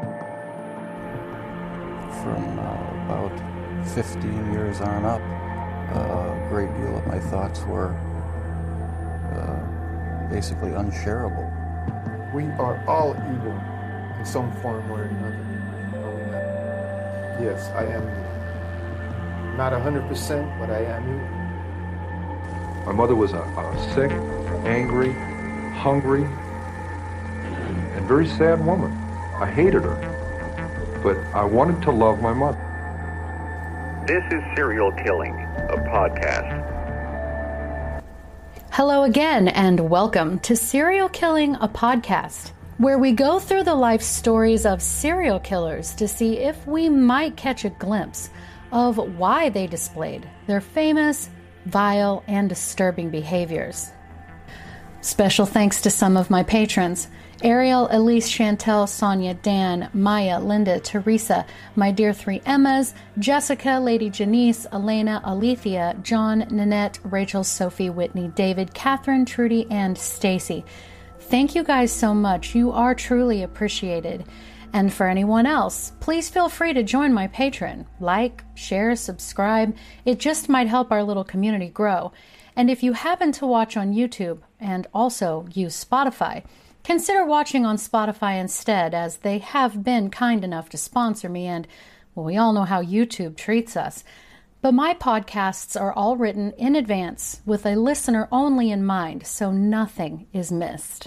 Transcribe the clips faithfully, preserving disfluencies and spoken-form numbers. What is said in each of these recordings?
From uh, about fifteen years on up, uh, a great deal of my thoughts were uh, basically unshareable. We are all evil in some form or another. Yes, I am not one hundred percent, but I am evil. My mother was a, a sick, angry, hungry, and, and very sad woman. I hated her, but I wanted to love my mother. This is Serial Killing, a podcast. Hello again, and welcome to Serial Killing, a podcast, where we go through the life stories of serial killers to see if we might catch a glimpse of why they displayed their famous, vile, and disturbing behaviors. Special thanks to some of my patrons: Ariel, Elise, Chantel, Sonia, Dan, Maya, Linda, Teresa, my dear three Emmas, Jessica, Lady Janice, Elena, Alethea, John, Nanette, Rachel, Sophie, Whitney, David, Catherine, Trudy, and Stacy. Thank you guys so much. You are truly appreciated. And for anyone else, please feel free to join my Patreon. Like, share, subscribe. It just might help our little community grow. And if you happen to watch on YouTube and also use Spotify, consider watching on Spotify instead, as they have been kind enough to sponsor me, and, well, we all know how YouTube treats us. But my podcasts are all written in advance with a listener only in mind, so nothing is missed.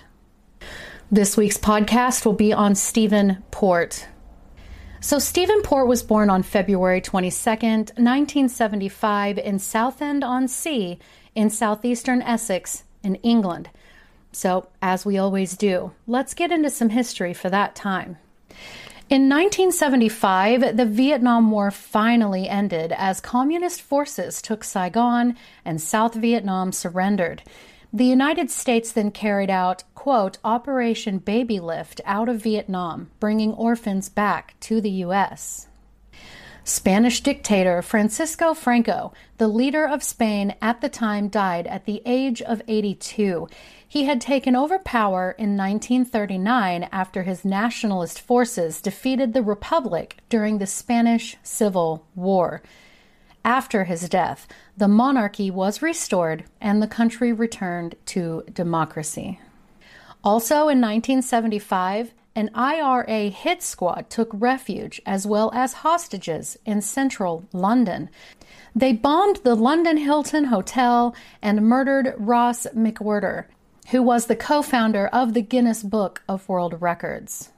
This week's podcast will be on Stephen Port. So Stephen Port was born on February twenty-second, nineteen seventy-five in Southend-on-Sea in southeastern Essex in England. So, as we always do, let's get into some history for that time. In nineteen seventy-five, the Vietnam War finally ended as communist forces took Saigon and South Vietnam surrendered. The United States then carried out, quote, Operation Baby Lift out of Vietnam, bringing orphans back to the U S Spanish dictator Francisco Franco, the leader of Spain at the time, died at the age of eighty-two. He had taken over power in nineteen thirty-nine after his nationalist forces defeated the Republic during the Spanish Civil War. After his death, the monarchy was restored and the country returned to democracy. Also in nineteen seventy-five, an I R A hit squad took refuge as well as hostages in central London. They bombed the London Hilton Hotel and murdered Ross McWhirter, who was the co-founder of the Guinness Book of World Records.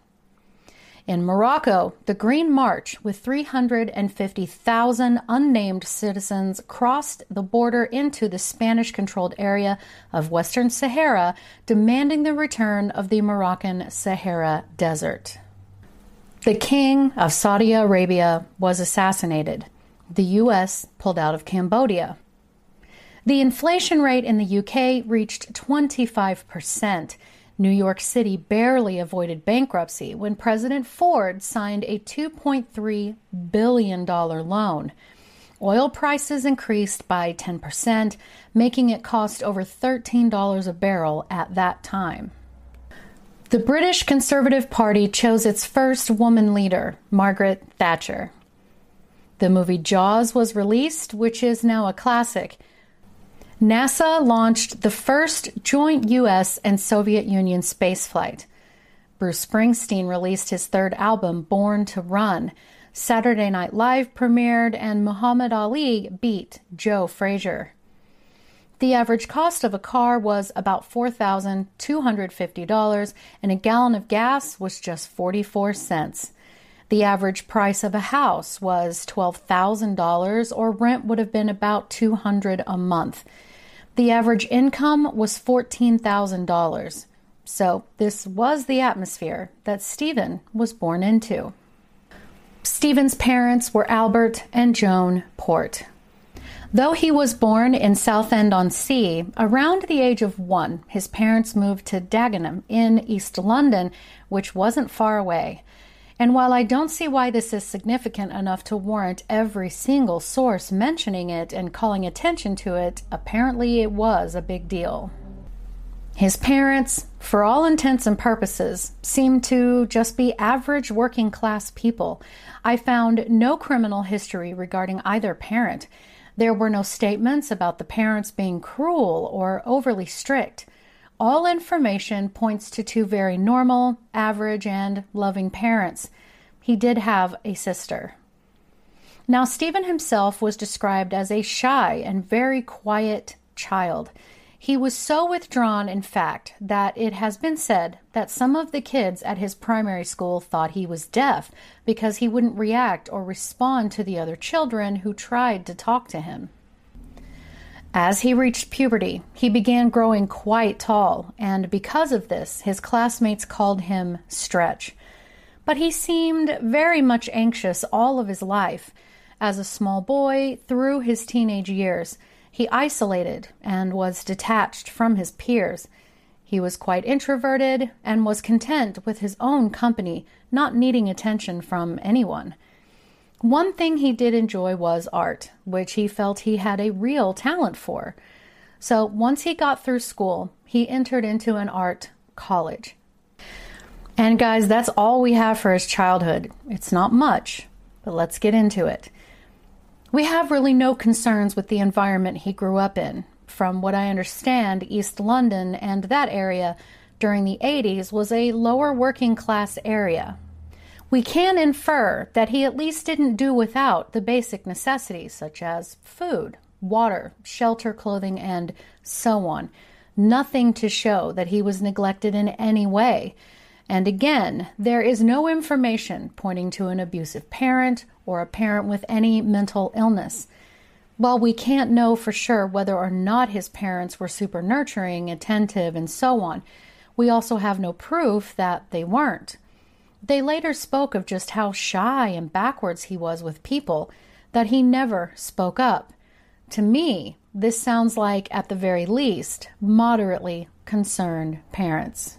In Morocco, the Green March with three hundred fifty thousand unnamed citizens crossed the border into the Spanish-controlled area of Western Sahara, demanding the return of the Moroccan Sahara Desert. The king of Saudi Arabia was assassinated. The U S pulled out of Cambodia. The inflation rate in the U K reached twenty-five percent. New York City barely avoided bankruptcy when President Ford signed a two point three billion dollars loan. Oil prices increased by ten percent, making it cost over thirteen dollars a barrel at that time. The British Conservative Party chose its first woman leader, Margaret Thatcher. The movie Jaws was released, which is now a classic. NASA launched the first joint U S and Soviet Union spaceflight. Bruce Springsteen released his third album, Born to Run. Saturday Night Live premiered, and Muhammad Ali beat Joe Frazier. The average cost of a car was about four thousand two hundred fifty dollars, and a gallon of gas was just forty-four cents. The average price of a house was twelve thousand dollars, or rent would have been about two hundred dollars a month. The average income was fourteen thousand dollars. So this was the atmosphere that Stephen was born into. Stephen's parents were Albert and Joan Port. Though he was born in Southend-on-Sea, around the age of one, his parents moved to Dagenham in East London, which wasn't far away. And while I don't see why this is significant enough to warrant every single source mentioning it and calling attention to it, apparently it was a big deal. His parents, for all intents and purposes, seemed to just be average working class people. I found no criminal history regarding either parent. There were no statements about the parents being cruel or overly strict. All information points to two very normal, average, and loving parents. He did have a sister. Now, Stephen himself was described as a shy and very quiet child. He was so withdrawn, in fact, that it has been said that some of the kids at his primary school thought he was deaf because he wouldn't react or respond to the other children who tried to talk to him. As he reached puberty, he began growing quite tall, and because of this, his classmates called him Stretch. But he seemed very much anxious all of his life. As a small boy, through his teenage years, he isolated and was detached from his peers. He was quite introverted and was content with his own company, not needing attention from anyone. One thing he did enjoy was art, which he felt he had a real talent for. So once he got through school, he entered into an art college. And guys, that's all we have for his childhood. It's not much, but let's get into it. We have really no concerns with the environment he grew up in. From what I understand, East London and that area during the eighties was a lower working class area. We can infer that he at least didn't do without the basic necessities such as food, water, shelter, clothing, and so on. Nothing to show that he was neglected in any way. And again, there is no information pointing to an abusive parent or a parent with any mental illness. While we can't know for sure whether or not his parents were super nurturing, attentive, and so on, we also have no proof that they weren't. They later spoke of just how shy and backwards he was with people, that he never spoke up. To me, this sounds like, at the very least, moderately concerned parents.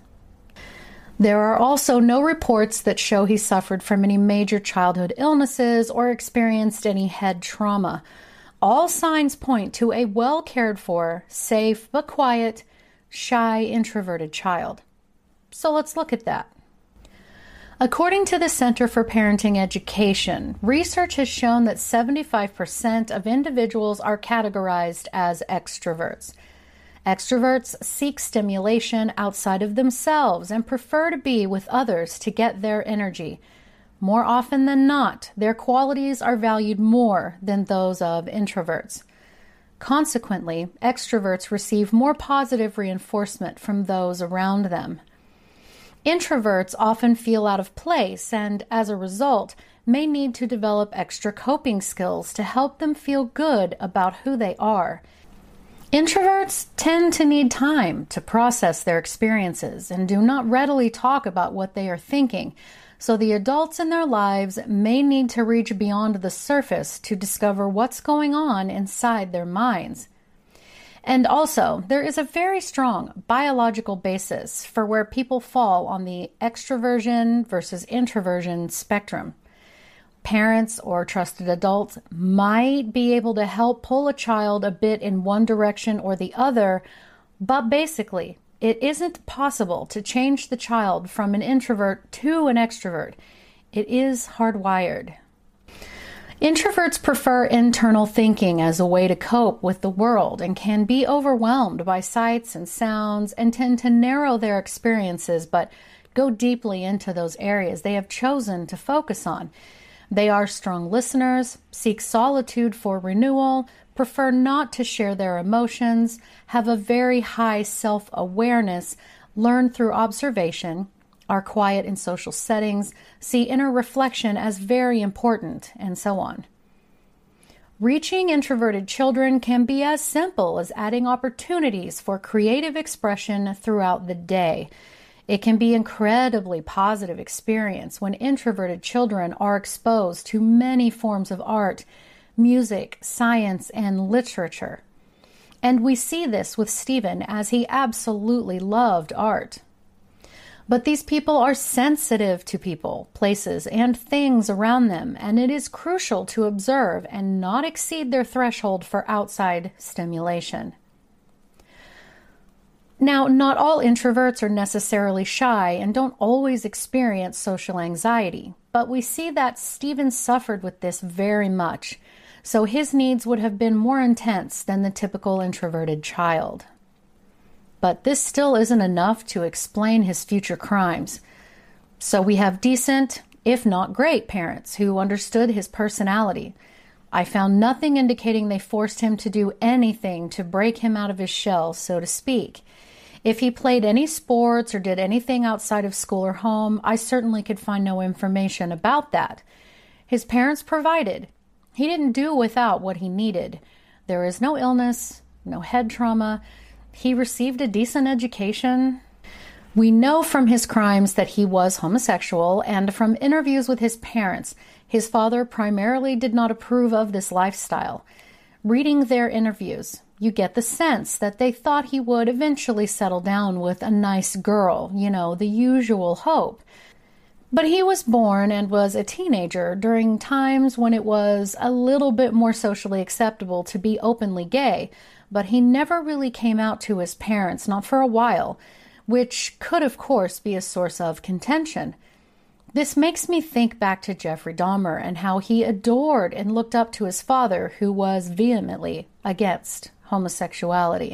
There are also no reports that show he suffered from any major childhood illnesses or experienced any head trauma. All signs point to a well cared for, safe but quiet, shy, introverted child. So let's look at that. According to the Center for Parenting Education, research has shown that seventy-five percent of individuals are categorized as extroverts. Extroverts seek stimulation outside of themselves and prefer to be with others to get their energy. More often than not, their qualities are valued more than those of introverts. Consequently, extroverts receive more positive reinforcement from those around them. Introverts often feel out of place and, as a result, may need to develop extra coping skills to help them feel good about who they are. Introverts tend to need time to process their experiences and do not readily talk about what they are thinking, so the adults in their lives may need to reach beyond the surface to discover what's going on inside their minds. And also, there is a very strong biological basis for where people fall on the extroversion versus introversion spectrum. Parents or trusted adults might be able to help pull a child a bit in one direction or the other, but basically, it isn't possible to change the child from an introvert to an extrovert. It is hardwired. Introverts prefer internal thinking as a way to cope with the world and can be overwhelmed by sights and sounds and tend to narrow their experiences but go deeply into those areas they have chosen to focus on. They are strong listeners, seek solitude for renewal, prefer not to share their emotions, have a very high self-awareness, learn through observation, are quiet in social settings, see inner reflection as very important, and so on. Reaching introverted children can be as simple as adding opportunities for creative expression throughout the day. It can be an incredibly positive experience when introverted children are exposed to many forms of art, music, science, and literature. And we see this with Stephen, as he absolutely loved art. But these people are sensitive to people, places, and things around them, and it is crucial to observe and not exceed their threshold for outside stimulation. Now, not all introverts are necessarily shy and don't always experience social anxiety, but we see that Stephen suffered with this very much, so his needs would have been more intense than the typical introverted child. But this still isn't enough to explain his future crimes. So we have decent, if not great, parents who understood his personality. I found nothing indicating they forced him to do anything to break him out of his shell, so to speak. If he played any sports or did anything outside of school or home, I certainly could find no information about that. His parents provided. He didn't do without what he needed. There is no illness, no head trauma. He received a decent education. We know from his crimes that he was homosexual, and from interviews with his parents, his father primarily did not approve of this lifestyle. Reading their interviews, you get the sense that they thought he would eventually settle down with a nice girl, you know, the usual hope. But he was born and was a teenager during times when it was a little bit more socially acceptable to be openly gay, but he never really came out to his parents, not for a while, which could, of course, be a source of contention. This makes me think back to Jeffrey Dahmer and how he adored and looked up to his father, who was vehemently against homosexuality.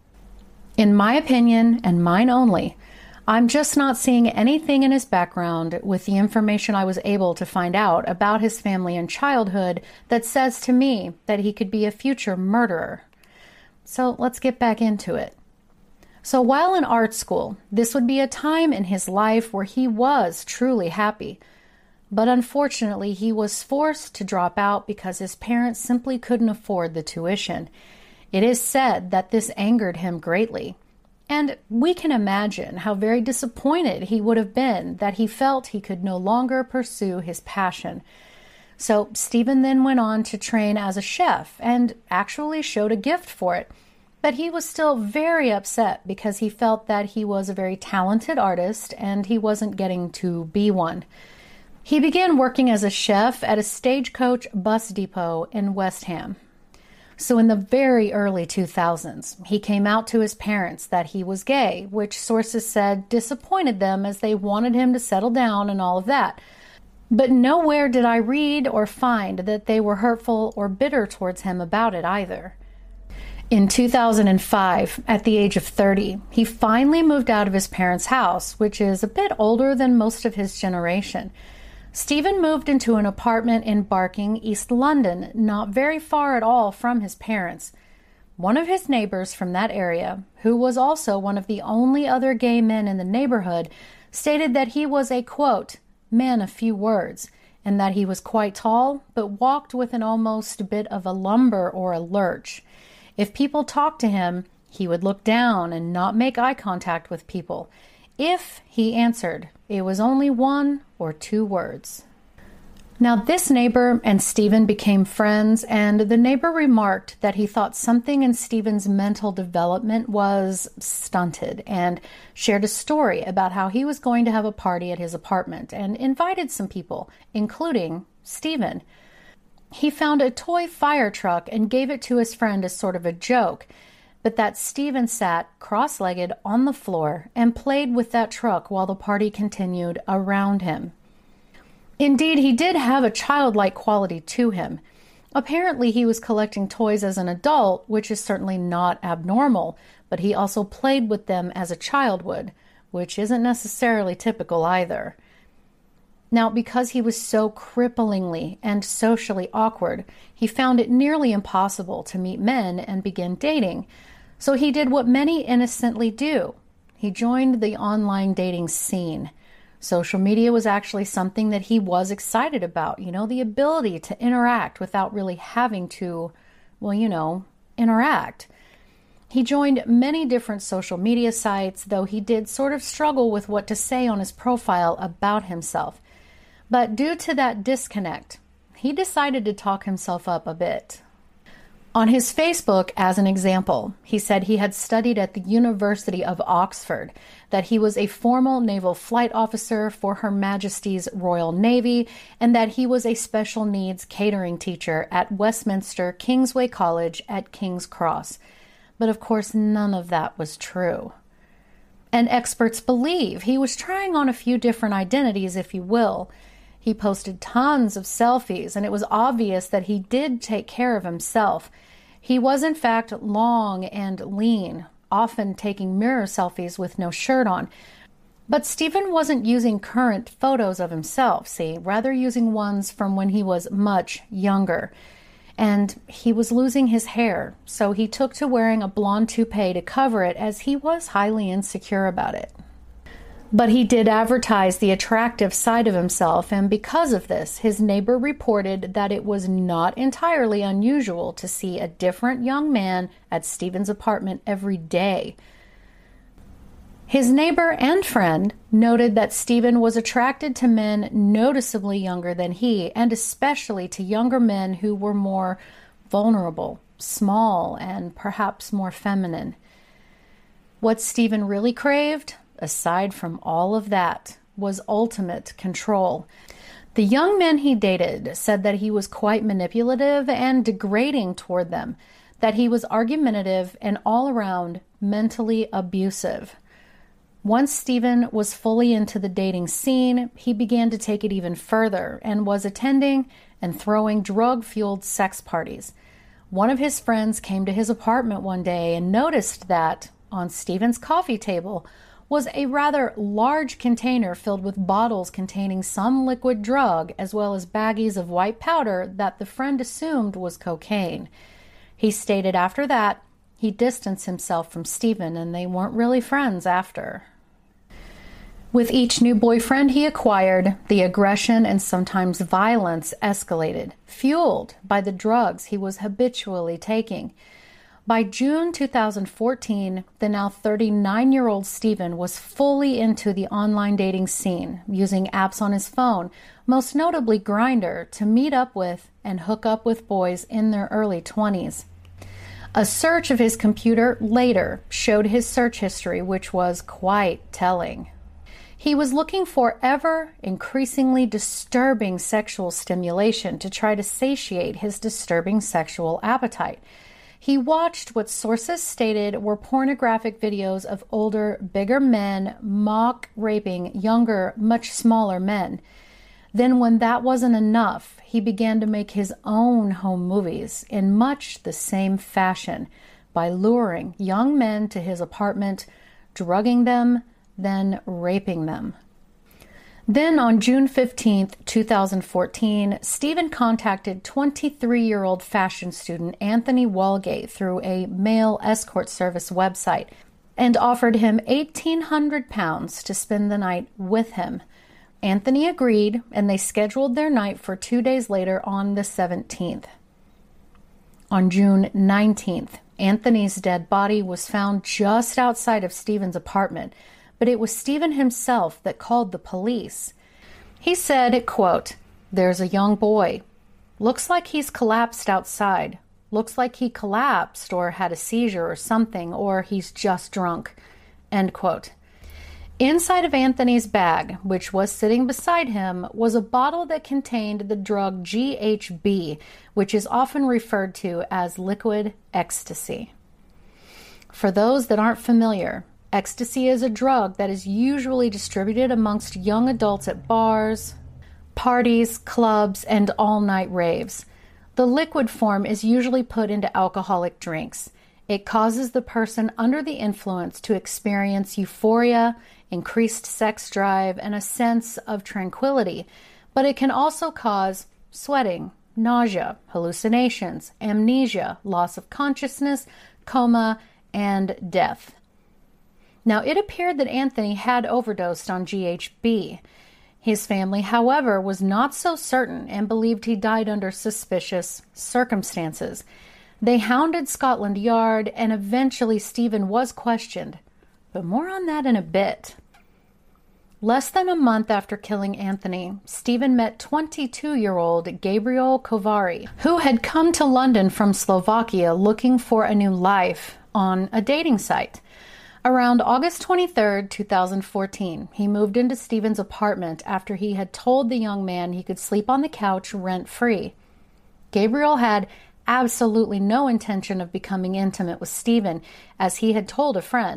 In my opinion, and mine only, I'm just not seeing anything in his background with the information I was able to find out about his family and childhood that says to me that he could be a future murderer. So let's get back into it. So while in art school, this would be a time in his life where he was truly happy. But unfortunately, he was forced to drop out because his parents simply couldn't afford the tuition. It is said that this angered him greatly. And we can imagine how very disappointed he would have been that he felt he could no longer pursue his passion. So Stephen then went on to train as a chef and actually showed a gift for it. But he was still very upset because he felt that he was a very talented artist and he wasn't getting to be one. He began working as a chef at a Stagecoach bus depot in West Ham. So in the very early two thousands, he came out to his parents that he was gay, which sources said disappointed them as they wanted him to settle down and all of that. But nowhere did I read or find that they were hurtful or bitter towards him about it either. In two thousand five, at the age of thirty, he finally moved out of his parents' house, which is a bit older than most of his generation. Stephen moved into an apartment in Barking, East London, not very far at all from his parents. One of his neighbors from that area, who was also one of the only other gay men in the neighborhood, stated that he was a, quote, man of few words, and that he was quite tall, but walked with an almost bit of a lumber or a lurch. If people talked to him, he would look down and not make eye contact with people. If he answered, it was only one or two words. Now, this neighbor and Stephen became friends, and the neighbor remarked that he thought something in Stephen's mental development was stunted and shared a story about how he was going to have a party at his apartment and invited some people, including Stephen. He found a toy fire truck and gave it to his friend as sort of a joke, but that Stephen sat cross-legged on the floor and played with that truck while the party continued around him. Indeed, he did have a childlike quality to him. Apparently, he was collecting toys as an adult, which is certainly not abnormal, but he also played with them as a child would, which isn't necessarily typical either. Now, because he was so cripplingly and socially awkward, he found it nearly impossible to meet men and begin dating. So he did what many innocently do. He joined the online dating scene. Social media was actually something that he was excited about, you know, the ability to interact without really having to, well, you know, interact. He joined many different social media sites, though he did sort of struggle with what to say on his profile about himself. But due to that disconnect, he decided to talk himself up a bit. On his Facebook, as an example, he said he had studied at the University of Oxford, that he was a formal naval flight officer for Her Majesty's Royal Navy, and that he was a special needs catering teacher at Westminster Kingsway College at King's Cross. But of course, none of that was true. And experts believe he was trying on a few different identities, if you will. He posted tons of selfies, and it was obvious that he did take care of himself. He was, in fact, long and lean, often taking mirror selfies with no shirt on. But Stephen wasn't using current photos of himself, see, rather using ones from when he was much younger. And he was losing his hair, so he took to wearing a blonde toupee to cover it, as he was highly insecure about it. But he did advertise the attractive side of himself, and because of this, his neighbor reported that it was not entirely unusual to see a different young man at Stephen's apartment every day. His neighbor and friend noted that Stephen was attracted to men noticeably younger than he, and especially to younger men who were more vulnerable, small, and perhaps more feminine. What Stephen really craved, aside from all of that, was ultimate control. The young men he dated said that he was quite manipulative and degrading toward them, that he was argumentative and all around mentally abusive. Once Stephen was fully into the dating scene, he began to take it even further and was attending and throwing drug-fueled sex parties. One of his friends came to his apartment one day and noticed that on Stephen's coffee table was a rather large container filled with bottles containing some liquid drug, as well as baggies of white powder that the friend assumed was cocaine. He stated after that he distanced himself from Stephen, and they weren't really friends after. With each new boyfriend he acquired, the aggression and sometimes violence escalated, fueled by the drugs he was habitually taking. By June two thousand fourteen, the now thirty-nine-year-old Stephen was fully into the online dating scene, using apps on his phone, most notably Grindr, to meet up with and hook up with boys in their early twenties. A search of his computer later showed his search history, which was quite telling. He was looking for ever increasingly disturbing sexual stimulation to try to satiate his disturbing sexual appetite. He watched what sources stated were pornographic videos of older, bigger men mock raping younger, much smaller men. Then when that wasn't enough, he began to make his own home movies in much the same fashion by luring young men to his apartment, drugging them, then raping them. Then on June fifteenth, two thousand fourteen, Stephen contacted twenty-three-year-old fashion student Anthony Walgate through a male escort service website and offered him eighteen hundred pounds to spend the night with him. Anthony agreed, and they scheduled their night for two days later on the seventeenth. On June nineteenth, Anthony's dead body was found just outside of Stephen's apartment, but it was Stephen himself that called the police. He said, quote, "There's a young boy. Looks like he's collapsed outside. Looks like he collapsed or had a seizure or something, or he's just drunk." End quote. Inside of Anthony's bag, which was sitting beside him, was a bottle that contained the drug G H B, which is often referred to as liquid ecstasy. For those that aren't familiar, ecstasy is a drug that is usually distributed amongst young adults at bars, parties, clubs, and all-night raves. The liquid form is usually put into alcoholic drinks. It causes the person under the influence to experience euphoria, increased sex drive, and a sense of tranquility, but it can also cause sweating, nausea, hallucinations, amnesia, loss of consciousness, coma, and death. Now, it appeared that Anthony had overdosed on G H B. His family, however, was not so certain and believed he died under suspicious circumstances. They hounded Scotland Yard, and eventually Stephen was questioned. But more on that in a bit. Less than a month after killing Anthony, Stephen met twenty-two-year-old Gabriel Kovari, who had come to London from Slovakia looking for a new life on a dating site. Around August twenty-third, two thousand fourteen, he moved into Stephen's apartment after he had told the young man he could sleep on the couch rent-free. Gabriel had absolutely no intention of becoming intimate with Stephen, as he had told a friend,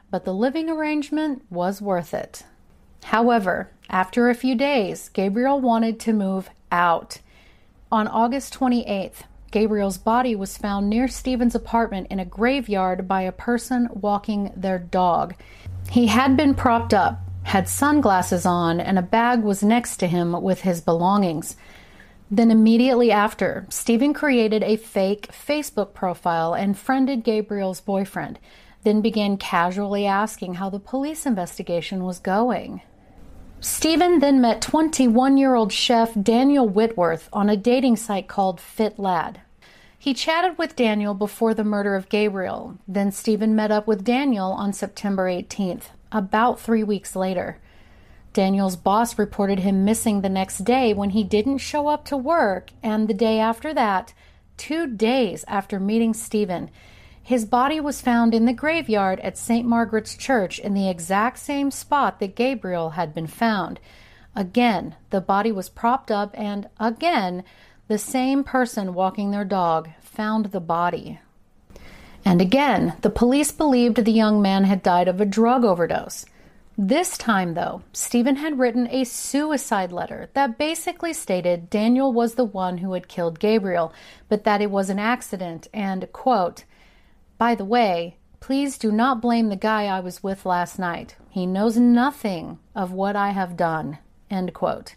but the living arrangement was worth it. However, after a few days, Gabriel wanted to move out. On August twenty-eighth, Gabriel's body was found near Stephen's apartment in a graveyard by a person walking their dog. He had been propped up, had sunglasses on, and a bag was next to him with his belongings. Then immediately after, Stephen created a fake Facebook profile and friended Gabriel's boyfriend, then began casually asking how the police investigation was going. Stephen then met twenty-one-year-old chef Daniel Whitworth on a dating site called FitLad. He chatted with Daniel before the murder of Gabriel. Then Stephen met up with Daniel on September eighteenth, about three weeks later. Daniel's boss reported him missing the next day when he didn't show up to work, and the day after that, two days after meeting Stephen, his body was found in the graveyard at Saint Margaret's Church in the exact same spot that Gabriel had been found. Again, the body was propped up, and again, the same person walking their dog found the body. And again, the police believed the young man had died of a drug overdose. This time, though, Stephen had written a suicide letter that basically stated Daniel was the one who had killed Gabriel, but that it was an accident and, quote, "By the way, please do not blame the guy I was with last night. He knows nothing of what I have done," end quote.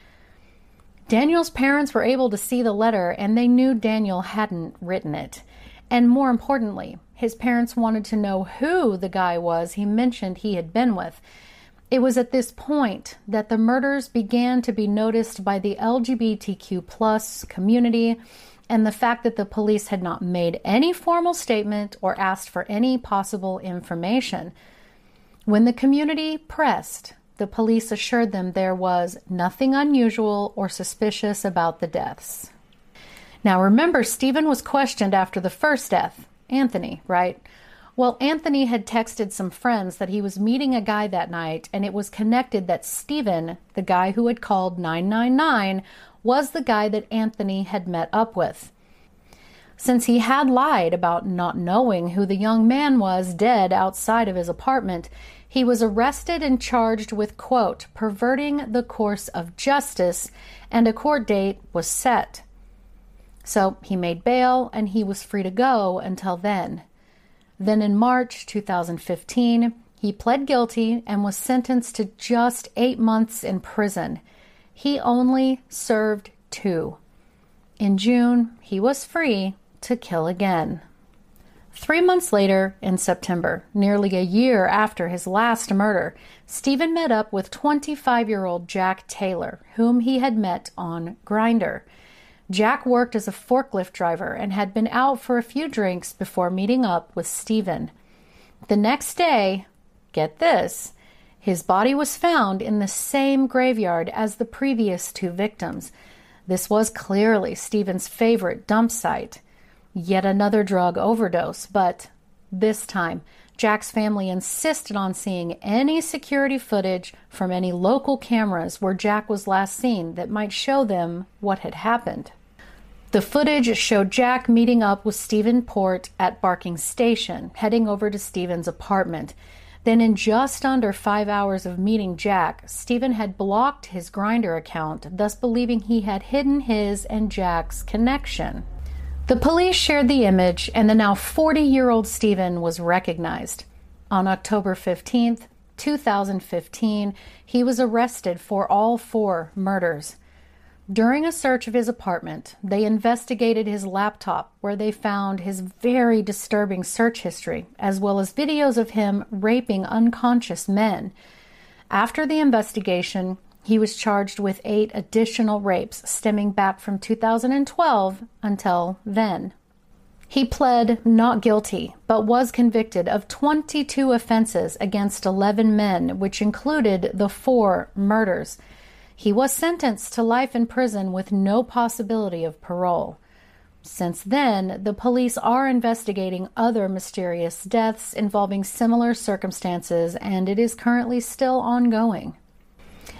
Daniel's parents were able to see the letter, and they knew Daniel hadn't written it. And more importantly, his parents wanted to know who the guy was he mentioned he had been with. It was at this point that the murders began to be noticed by the L G B T Q plus community, and the fact that the police had not made any formal statement or asked for any possible information. When the community pressed, the police assured them there was nothing unusual or suspicious about the deaths. Now remember, Stephen was questioned after the first death, Anthony, right? Well, Anthony had texted some friends that he was meeting a guy that night, and it was connected that Stephen, the guy who had called nine nine nine, was the guy that Anthony had met up with. Since he had lied about not knowing who the young man was dead outside of his apartment, he was arrested and charged with, quote, perverting the course of justice, and a court date was set. So he made bail and he was free to go until then. Then in March two thousand fifteen, he pled guilty and was sentenced to just eight months in prison. He only served two. In June, he was free to kill again. Three months later, in September, nearly a year after his last murder, Stephen met up with twenty-five-year-old Jack Taylor, whom he had met on Grindr. Jack worked as a forklift driver and had been out for a few drinks before meeting up with Stephen. The next day, get this, his body was found in the same graveyard as the previous two victims. This was clearly Stephen's favorite dump site. Yet another drug overdose, but this time, Jack's family insisted on seeing any security footage from any local cameras where Jack was last seen that might show them what had happened. The footage showed Jack meeting up with Stephen Port at Barking Station, heading over to Stephen's apartment. Then in just under five hours of meeting Jack, Stephen had blocked his Grindr account, thus believing he had hidden his and Jack's connection. The police shared the image, and the now forty-year-old Stephen was recognized. On October fifteenth, two thousand fifteen, he was arrested for all four murders. During a search of his apartment, they investigated his laptop, where they found his very disturbing search history, as well as videos of him raping unconscious men. After the investigation, he was charged with eight additional rapes stemming back from two thousand twelve until then. He pled not guilty, but was convicted of twenty-two offenses against eleven men, which included the four murders. He was sentenced to life in prison with no possibility of parole. Since then, the police are investigating other mysterious deaths involving similar circumstances, and it is currently still ongoing.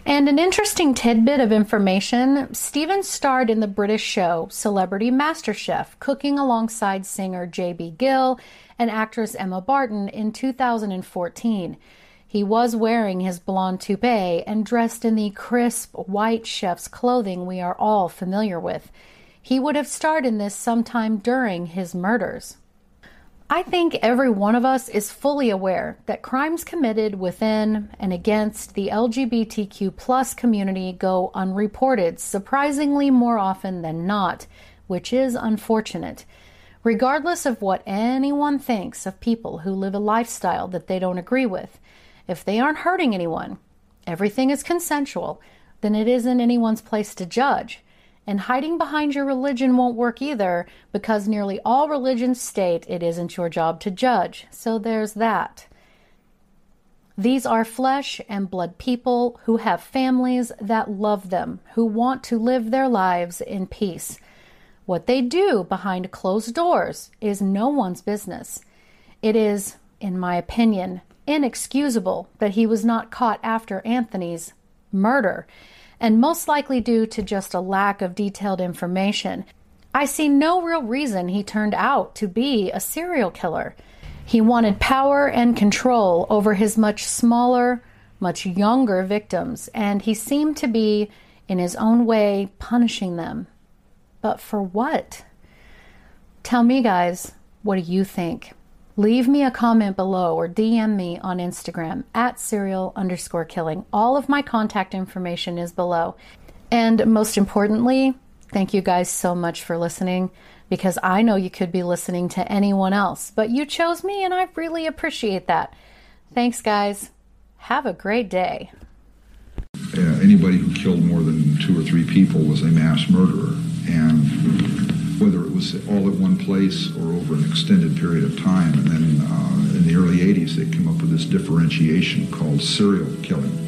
And an interesting tidbit of information, Stephen starred in the British show Celebrity MasterChef, cooking alongside singer J B Gill and actress Emma Barton in two thousand fourteen. He was wearing his blonde toupee and dressed in the crisp white chef's clothing we are all familiar with. He would have starred in this sometime during his murders. I think every one of us is fully aware that crimes committed within and against the L G B T Q plus community go unreported, surprisingly more often than not, which is unfortunate. Regardless of what anyone thinks of people who live a lifestyle that they don't agree with, if they aren't hurting anyone, everything is consensual, then it isn't anyone's place to judge. And hiding behind your religion won't work either, because nearly all religions state it isn't your job to judge. So there's that. These are flesh and blood people who have families that love them, who want to live their lives in peace. What they do behind closed doors is no one's business. It is, in my opinion, inexcusable that he was not caught after Anthony's murder, and most likely due to just a lack of detailed information. I see no real reason he turned out to be a serial killer. He wanted power and control over his much smaller, much younger victims, and he seemed to be, in his own way, punishing them. But for what? Tell me, guys, what do you think? Leave me a comment below or D M me on Instagram at serial underscore killing. All of my contact information is below. And most importantly, thank you guys so much for listening, because I know you could be listening to anyone else, but you chose me and I really appreciate that. Thanks, guys. Have a great day. Uh, anybody who killed more than two or three people was a mass murderer. And whether it was all at one place or over an extended period of time. And then uh, in the early eighties, they came up with this differentiation called serial killing.